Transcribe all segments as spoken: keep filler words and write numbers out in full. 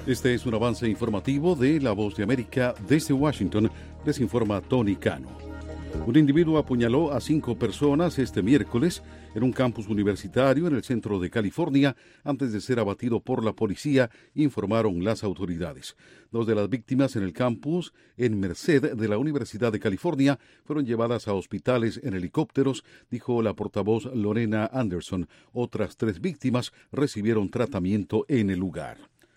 Este es un avance informativo de La Voz de América. Desde Washington les informa Tony Cano. Un individuo apuñaló a cinco personas este miércoles en un campus universitario en el centro de California antes de ser abatido por la policía, informaron las autoridades. Dos de las víctimas en el campus en Merced de la Universidad de California fueron llevadas a hospitales en helicópteros, dijo la portavoz Lorena Anderson. Otras tres víctimas recibieron tratamiento en el lugar.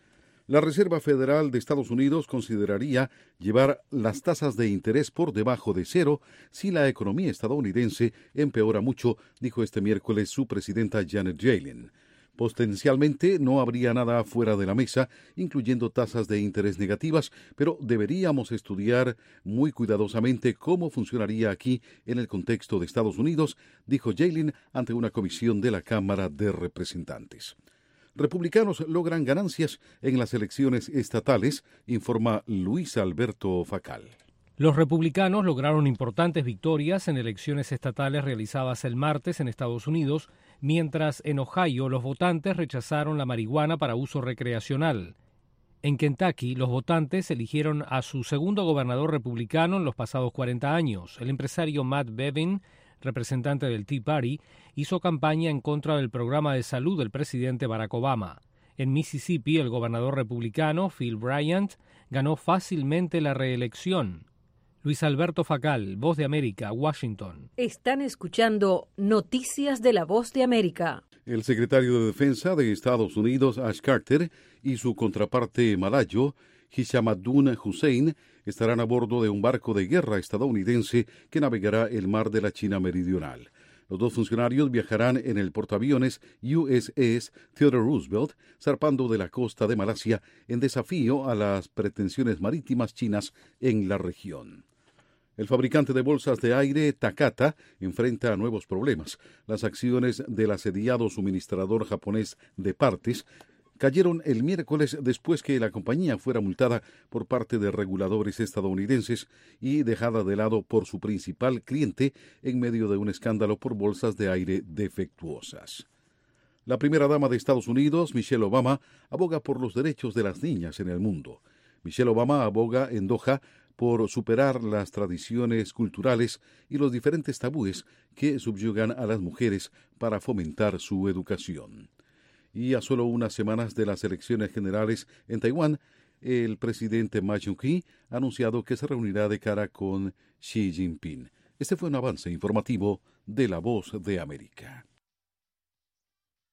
La Reserva Federal de Estados Unidos consideraría llevar las tasas de interés por debajo de cero si la economía estadounidense empeora mucho, dijo este miércoles su presidenta Janet Yellen. Potencialmente no habría nada fuera de la mesa, incluyendo tasas de interés negativas, pero deberíamos estudiar muy cuidadosamente cómo funcionaría aquí en el contexto de Estados Unidos, dijo Yellen ante una comisión de la Cámara de Representantes. Republicanos logran ganancias en las elecciones estatales, informa Luis Alberto Facal. Los republicanos lograron importantes victorias en elecciones estatales realizadas el martes en Estados Unidos, mientras en Ohio los votantes rechazaron la marihuana para uso recreacional. En Kentucky, los votantes eligieron a su segundo gobernador republicano en los pasados cuarenta años, el empresario Matt Bevin, representante del Tea Party, hizo campaña en contra del programa de salud del presidente Barack Obama. En Mississippi, el gobernador republicano, Phil Bryant, ganó fácilmente la reelección. Luis Alberto Facal, Voz de América, Washington. Están escuchando Noticias de la Voz de América. El secretario de Defensa de Estados Unidos, Ash Carter, y su contraparte malayo, Hishamuddin Hussein, estarán a bordo de un barco de guerra estadounidense que navegará el mar de la China Meridional. Los dos funcionarios viajarán en el portaaviones U S S Theodore Roosevelt, zarpando de la costa de Malasia en desafío a las pretensiones marítimas chinas en la región. El fabricante de bolsas de aire, Takata, enfrenta nuevos problemas. Las acciones del asediado suministrador japonés de partes cayeron el miércoles después que la compañía fuera multada por parte de reguladores estadounidenses y dejada de lado por su principal cliente en medio de un escándalo por bolsas de aire defectuosas. La primera dama de Estados Unidos, Michelle Obama, aboga por los derechos de las niñas en el mundo. Michelle Obama aboga en Doha por superar las tradiciones culturales y los diferentes tabúes que subyugan a las mujeres para fomentar su educación. Y a solo unas semanas de las elecciones generales en Taiwán, el presidente Ma Ying-jeou ha anunciado que se reunirá de cara con Xi Jinping. Este fue un avance informativo de La Voz de América.